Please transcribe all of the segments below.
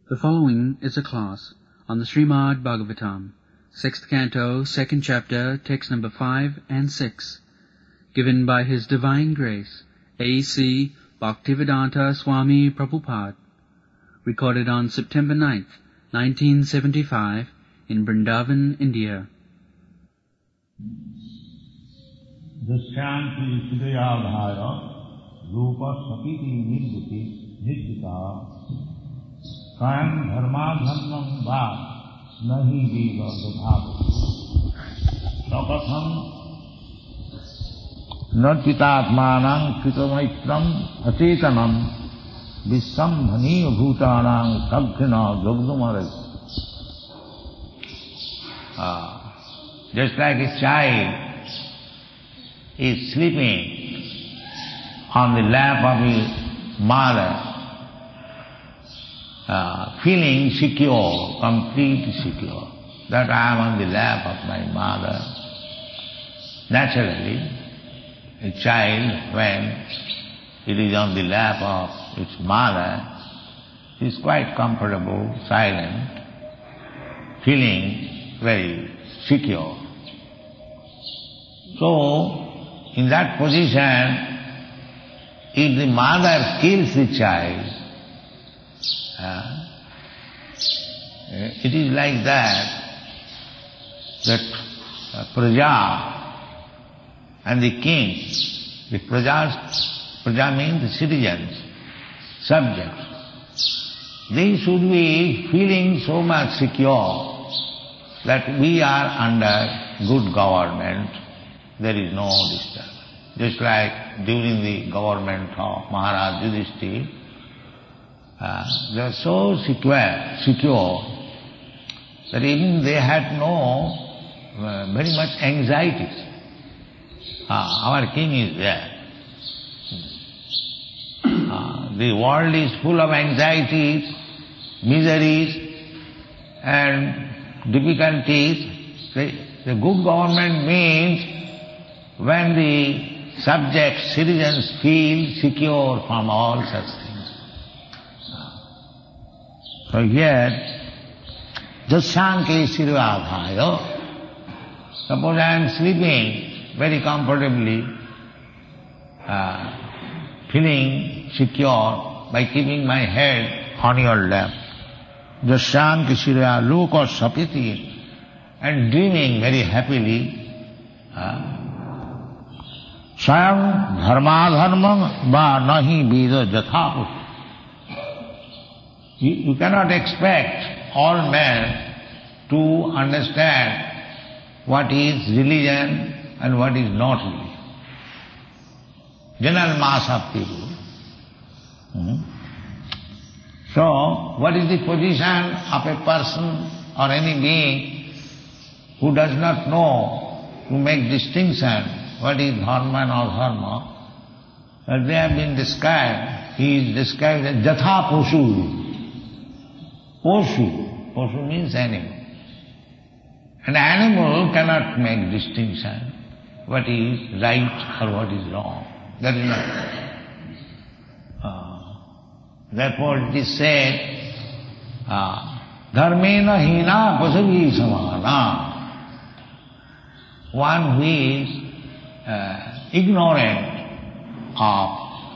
The following is a class on the Srimad Bhagavatam, 6th Canto, 2nd Chapter, text number 5 and 6, given by His Divine Grace, A.C. Bhaktivedanta Swami Prabhupada, recorded on September 9th, 1975, in Vrindavan, India. Dashyanti Sridayadhaya Rupa Sapiti Nidhita Swayam Dharmadharmam Va Nahi Veda Dadhatu Sakatham Narpitatmanam Kritamaitram Achetanam Vissambhaniya Bhutanam Sabdhina Jagdumaras. Just like a child is sleeping on the lap of his mother, feeling secure, completely secure, that I am on the lap of my mother. Naturally, a child, when it is on the lap of its mother, is quite comfortable, silent, feeling very secure. So, in that position, if the mother kills the child, it is like that Praja and the king, the Praja means the citizens, subjects, they should be feeling so much secure that we are under good government, there is no disturbance. Just like during the government of Maharaj Yudhishthira, they were so secure that even they had no very much anxieties. Our king is there. The world is full of anxieties, miseries and difficulties. The good government means when the subjects, citizens feel secure from all such things. So here, Dasyanke Sirvadhaya, suppose I am sleeping very comfortably, feeling secure by keeping my head on your lap. Dasyanke Sirvadhaya Loka Sapiti, and dreaming very happily, Swayam dharmadharmam va nahi veda jathapu. You cannot expect all men to understand what is religion and what is not religion. General mass of people. So, what is the position of a person or any being who does not know to make distinction what is dharma and adharma? They have been described. He is described as jatha poshu. Poshu. Poshu means animal. An animal cannot make distinction what is right or what is wrong. That is not. Therefore it is said, dharmena hina pasavi samana. One who is ignorant of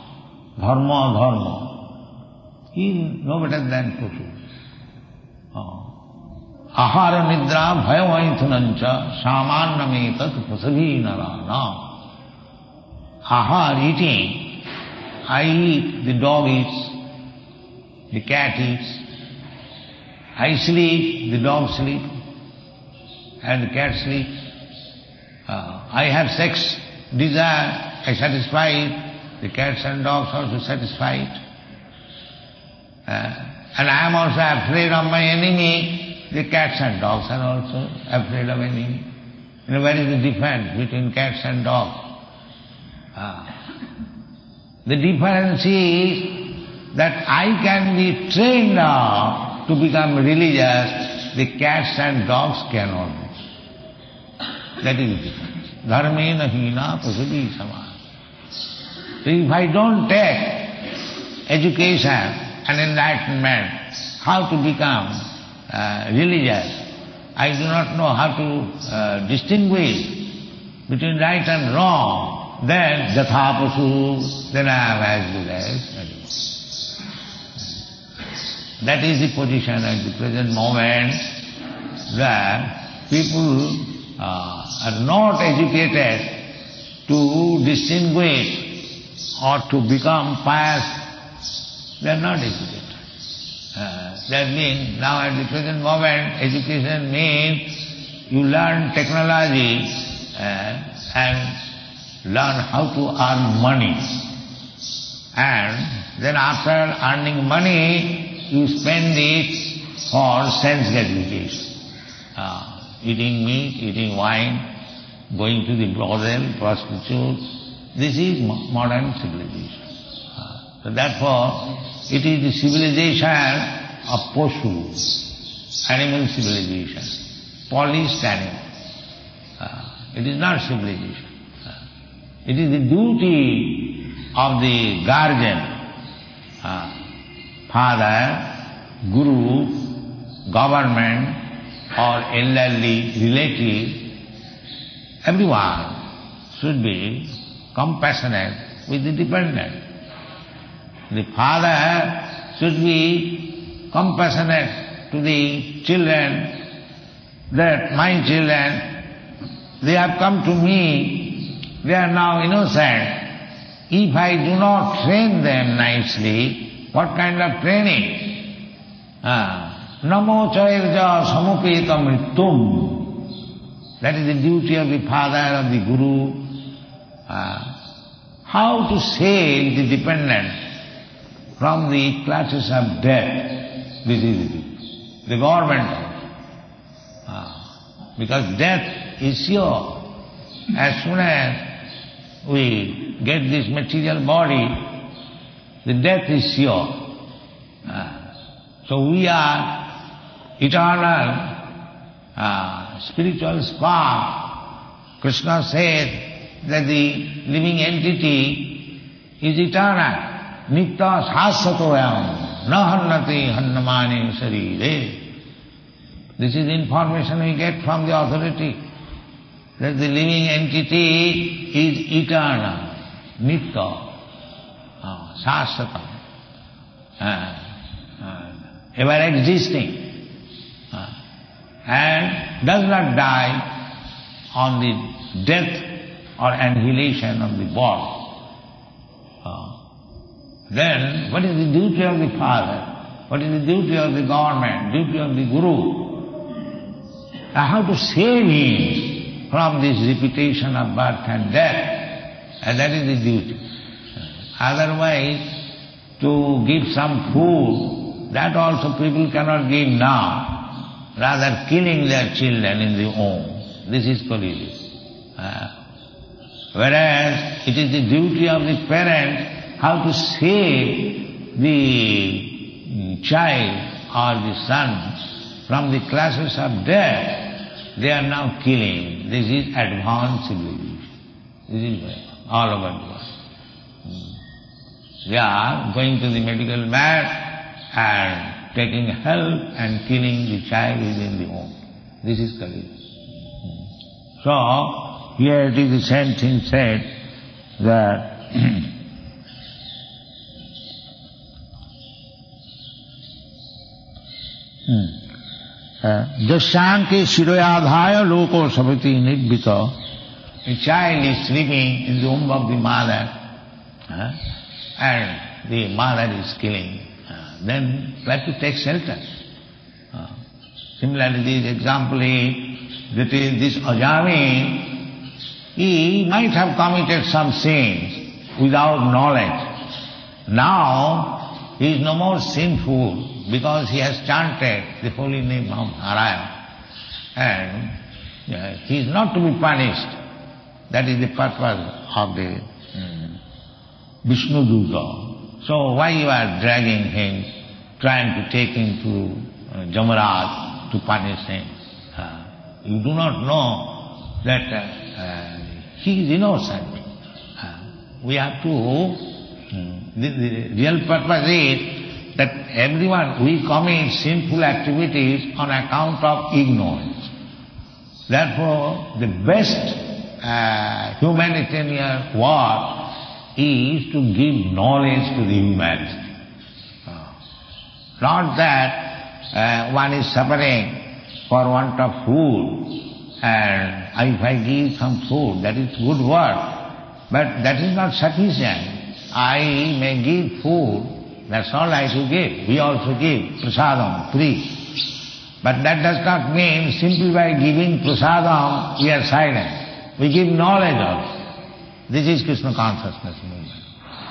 dharma, he is no better than Poshu. Ahara nidra bhayavaithunancha samannametat pasavi narana. Ahar, eating, I eat, the dog eats, the cat eats. I sleep, the dog sleeps, and the cat sleeps. I have sex desire, I satisfy it, the cats and dogs also satisfy it. And I am also afraid of my enemy, the cats and dogs are also afraid of enemy. You know, where is the difference between cats and dogs? The difference is that I can be trained now to become religious, the cats and dogs cannot be. That is the difference. Dharmena hina pasavi samana. So if I don't take education and enlightenment, how to become religious. I do not know how to distinguish between right and wrong. Then jatha pasu, then I am as good as animals. That is the position at the present moment, that people are not educated to distinguish or to become pious. They are not educated. That means now at the present moment education means you learn technology and learn how to earn money. And then after earning money you spend it for sense gratification. Eating meat, eating wine, going to the brothel, prostitute. This is modern civilization. So therefore, it is the civilization of Poshu, animal civilization, polished animal. It is not civilization. It is the duty of the guardian, father, guru, government, or elderly relative. Everyone should be compassionate with the dependent. The father should be compassionate to the children, that my children, they have come to me, they are now innocent. If I do not train them nicely, what kind of training? Namo chairja samupeta mrittum. That is the duty of the father, of the guru. How to save the dependent from the clutches of death. This is it. The government. Because death is sure. As soon as we get this material body, the death is sure. So we are eternal spiritual spark. Krishna said that the living entity is eternal. Nitya sasatoyam na hannati hannamani sarire. This is information we get from the authority, that the living entity is eternal, nitya, sasata, ever existing, and does not die on the death or annihilation of the body. Then what is the duty of the father? What is the duty of the government? Duty of the guru? How to save him from this repetition of birth and death. And that is the duty. Otherwise, to give some food, that also people cannot give now. Rather killing their children in the womb. This is Kali. Whereas it is the duty of the parent how to save the child or the son from the clutches of death. They are now killing. This is advanced civilization. This is all over the world. They are going to the medical mat and taking help and killing the child within the womb. This is Kali. So, here it is the same thing said that Jasyanke shiroyadhaya loko sabati nidbita. A child is sleeping in the womb of the mother, and the mother is killing. Then try to take shelter. Similarly, this example is that this Ajami, he might have committed some sins without knowledge. Now he is no more sinful, because he has chanted the holy name of Narayana. And he is not to be punished. That is the purpose of the Vishnu Duta. So why you are dragging him, trying to take him to Jamaraj to punish him? You do not know that he is innocent. We have to, the real purpose is that everyone, we commit sinful activities on account of ignorance. Therefore, the best humanitarian work is to give knowledge to the humanity. Not that one is suffering for want of food, and if I give some food, that is good work, but that is not sufficient. I may give food, that's all I to give. We also give prasadam, free. But that does not mean simply by giving prasadam we are silent. We give knowledge also. This is Krishna consciousness movement.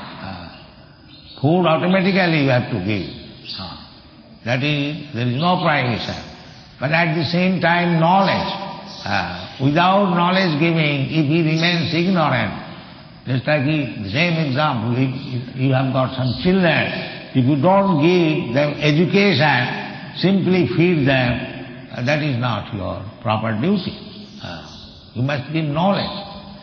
Food automatically you have to give. That is, there is no prohibition. But at the same time, knowledge. Without knowledge giving, if he remains ignorant, just like the same example, if you have got some children, if you don't give them education, simply feed them, that is not your proper duty. You must give knowledge.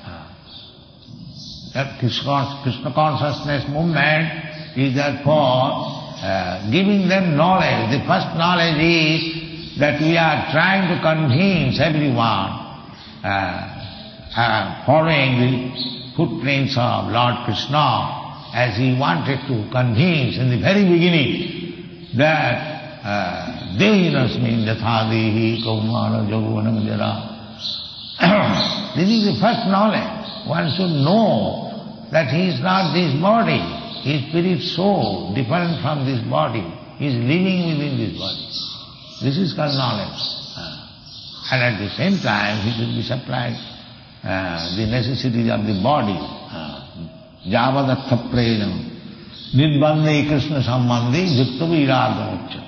That Krishna consciousness movement is therefore giving them knowledge. The first knowledge is that we are trying to convince everyone, following the footprints of Lord Krishna, as he wanted to convince in the very beginning that Dehinasmin yathadehi kaumara javanam jara. This is the first knowledge. One should know that he is not this body. He is spirit soul, different from this body. He is living within this body. This is called knowledge. And at the same time, he should be supplied the necessities of the body. Javadattha prayam, nidbandhe Krishna sambandhe, jittavi iradamuccha.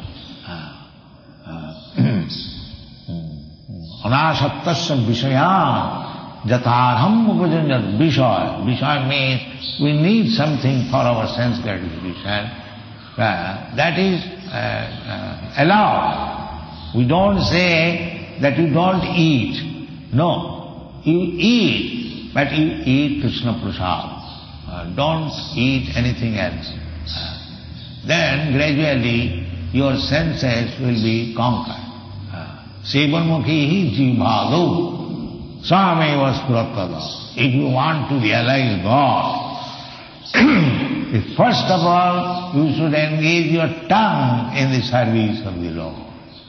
Anasattasya vishaya, jatarham upajanjat. Vishaya means we need something for our sense gratification. That is allowed. We don't say that you don't eat. No, you eat, but you eat Krishna prasad. Don't eat anything else. Then gradually your senses will be conquered. Sevanmukhi jivbhadu sameva spuratada. If you want to realize God, first of all you should engage your tongue in the service of the Lord.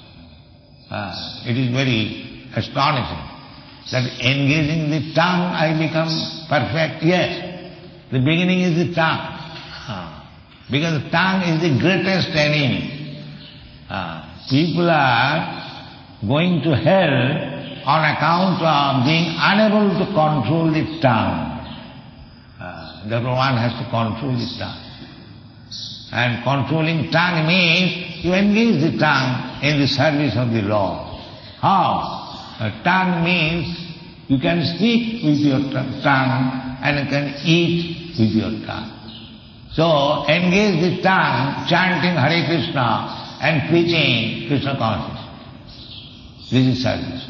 It is very astonishing that engaging the tongue I become perfect. Yes, the beginning is the tongue. Because the tongue is the greatest enemy. People are going to hell on account of being unable to control the tongue. Therefore one has to control the tongue. And controlling tongue means you engage the tongue in the service of the Lord. How? Tongue means you can speak with your tongue and you can eat with your tongue. So engage the tongue chanting Hare Krishna and preaching Krishna consciousness. This is service.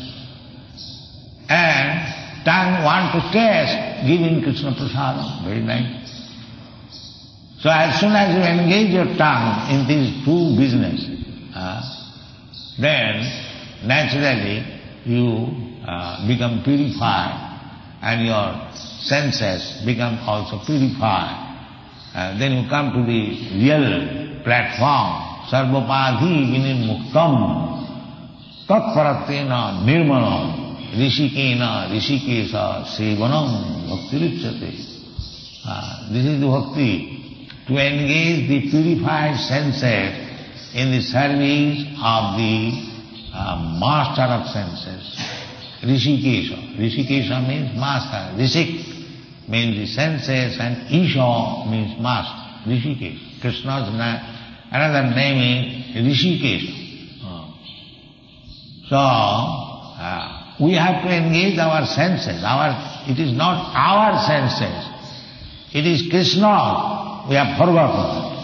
And tongue want to taste giving Krishna prasadam. Very nice. So as soon as you engage your tongue in these two businesses, then naturally you become purified and your senses become also purified. Then you come to the real platform. Sarvapadhi vinirmuktam tatparatena nirmanam rishikena rishikesa sevanam bhaktirichyate. This is the bhakti. To engage the purified senses in the service of the master of senses. Rishikesha. Rishikesha means master. Rishik means the senses and Isha means master. Rishikesha. Krishna's another name is Rishikesha. So, we have to engage our senses. It is not our senses. It is Krishna. We have forgotten.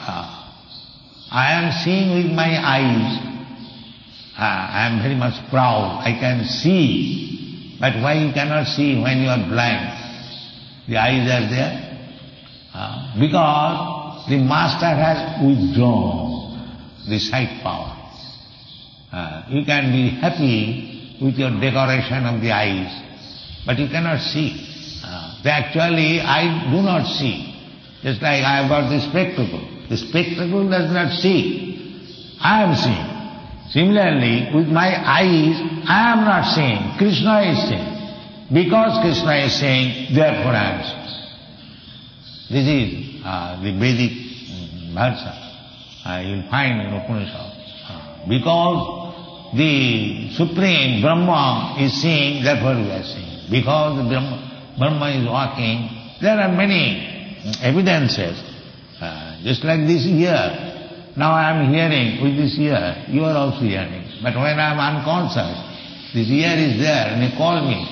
I am seeing with my eyes. I am very much proud. I can see. But why you cannot see when you are blind? The eyes are there. Because the master has withdrawn the sight power. You can be happy with your decoration of the eyes, but you cannot see. Actually, I do not see. Just like I have got the spectacle. The spectacle does not see. I am seeing. Similarly, with my eyes, I am not seeing. Krishna is seeing. Because Krishna is seeing, therefore I am seeing. This is the Vedic versa. You will find in Upanishad. Because the Supreme Brahma is seeing, therefore we are seeing. Because the Brahma is walking, there are many evidences. Just like this ear. Now I am hearing with this ear, you are also hearing. But when I am unconscious, this ear is there and you call me,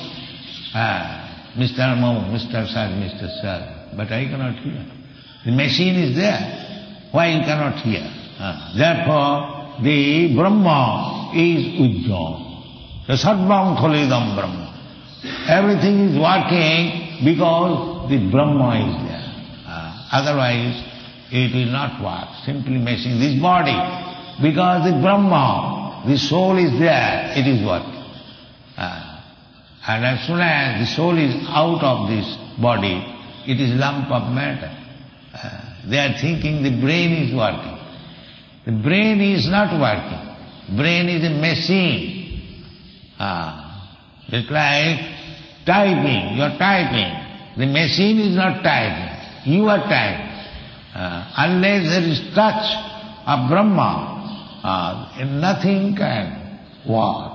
Mr. Mo, Mr. Sir, Mr. Sir. But I cannot hear. The machine is there. Why you cannot hear? Therefore, the Brahma is withdrawn. The Sarvam Khalidam Brahma. Everything is working because the Brahma is there. Otherwise, it will not work. Simply machine. This body, because the Brahma, the soul is there, it is working. And as soon as the soul is out of this body, it is lump of matter. They are thinking the brain is working. The brain is not working. Brain is a machine. Just like typing, you are typing. The machine is not typing. You are typing. Unless there is touch of Brahma, nothing can work.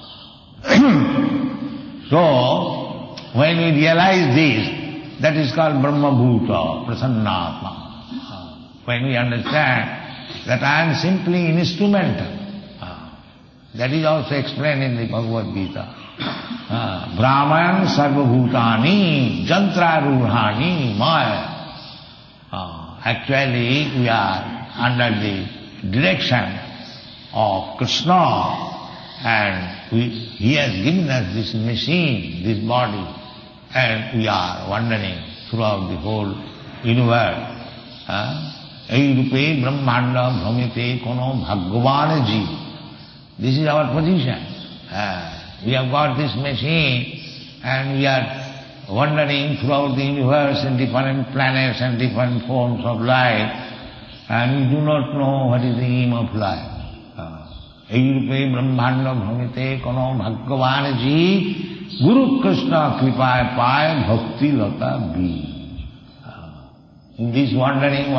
So, when we realize this, that is called Brahma Bhuta, Prasannatma. When we understand that I am simply instrumental, that is also explained in the Bhagavad Gita. Brahman sarva bhutani jantra ruhani maya. Actually, we are under the direction of Krishna, and He has given us this machine, this body, and we are wandering throughout the whole universe. Eirupe brahmanda bhramite kono bhagavan ji. This is our position. We have got this machine, and we are wandering throughout the universe in different planets and different forms of life, and we do not know what is the aim of life. Eirupe brahmanda bhramite kono bhagavan ji Guru Krishna kripaya paya bhakti lata bi. In this wandering,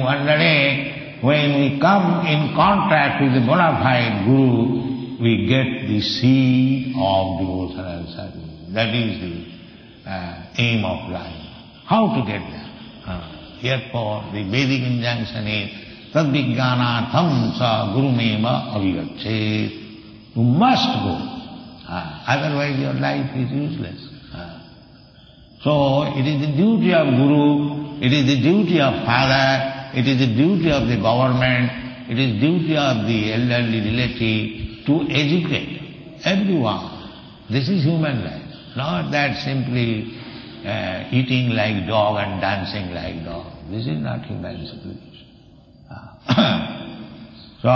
when we come in contact with the bona fide Guru, we get the seed of devotional service. That is the aim of life. How to get there? Therefore, the Vedic injunction is tadvijnanatham sa gurumeva avigachet. You must go. Otherwise your life is useless. So it is the duty of Guru, it is the duty of Father, it is the duty of the government, it is the duty of the elderly relative to educate everyone. This is human life. Not that simply eating like dog and dancing like dog. This is not human civilization. So,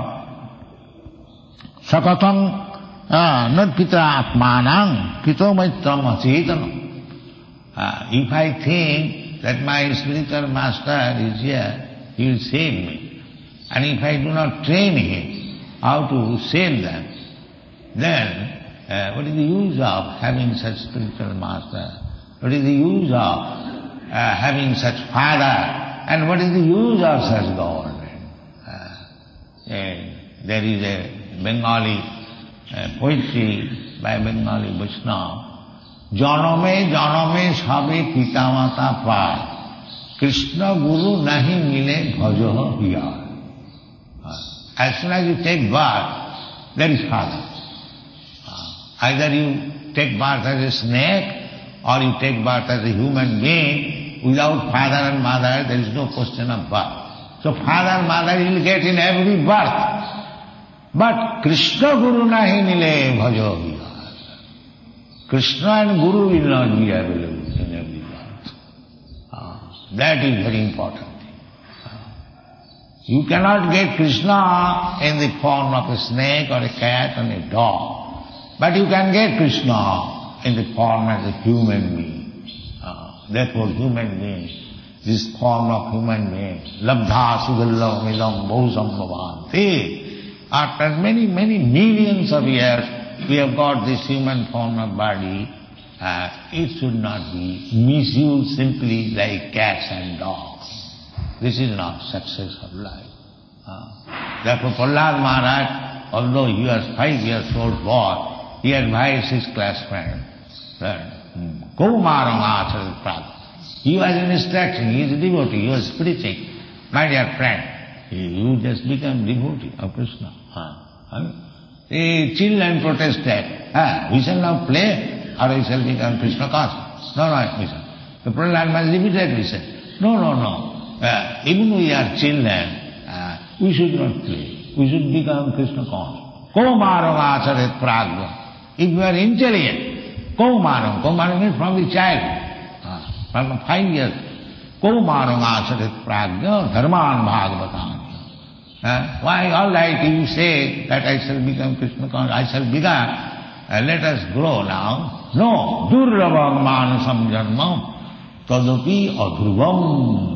sakatam not pita atmanang pito maitram acetanam. If I think that my spiritual master is here, he will save me. And if I do not train him how to save them, then what is the use of having such spiritual master? What is the use of having such father? And what is the use of such government? There is a Bengali poetry by Bengali Vaishnava. Janame janame sabe pitamata pay, Krishna Guru nahi mile bhajoh hiyar. As soon as you take birth, there is father. Either you take birth as a snake, or you take birth as a human being. Without father and mother, there is no question of birth. So father and mother you will get in every birth. But Krishna Guru nahi mile bhajoh hiyar. Krishna and Guru will not be available in every birth. That is very important. You cannot get Krishna in the form of a snake or a cat or a dog. But you can get Krishna in the form as a human being. Therefore human beings, this form of human being, labdha sudallam idam bhusam bhavanti. After many, many millions of years, we have got this human form of body. It should not be misused simply like cats and dogs. This is not success of life. Therefore Prahlad Maharaj, although he was 5 years old boy, he advised his class friend, Kaumaram Acharat Prabhu. He was in instruction, he is a devotee, he was preaching. My dear friend, you just become devotee of Krishna. The children protested, we shall now play or we shall become Krishna conscious. No, he said. The Prahlad Maharaj repeatedly said, no. Even we are children, we should not play. We should become Krishna conscious. Kaumaram acharet pragya. If you are intelligent, Kaumaram means from the child, from 5 years. Kaumaram acharet pragya dharman bhagavatam. Why all right you say that I shall become Krishna conscious, I shall become, let us grow now. No, durravam manasam janmam tadapi adhruvam.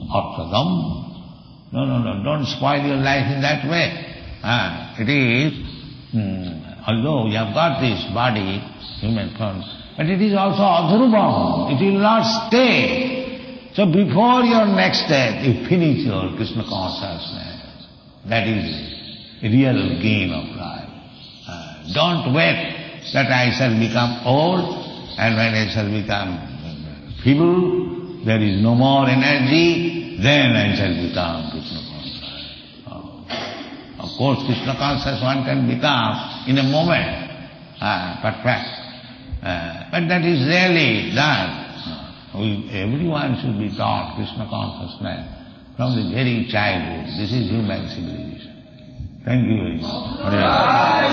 No, don't spoil your life in that way. It is, although you have got this body, human form, but it is also adhrubam. It will not stay. So before your next death, you finish your Krishna consciousness. That is the real gain of life. Don't wait that I shall become old, and when I shall become feeble, there is no more energy, then I shall become Krishna conscious. Of course, Krishna conscious one can become in a moment, perfect. But that is rarely done. Everyone should be taught Krishna consciousness from the very childhood. This is human civilization. Thank you very much.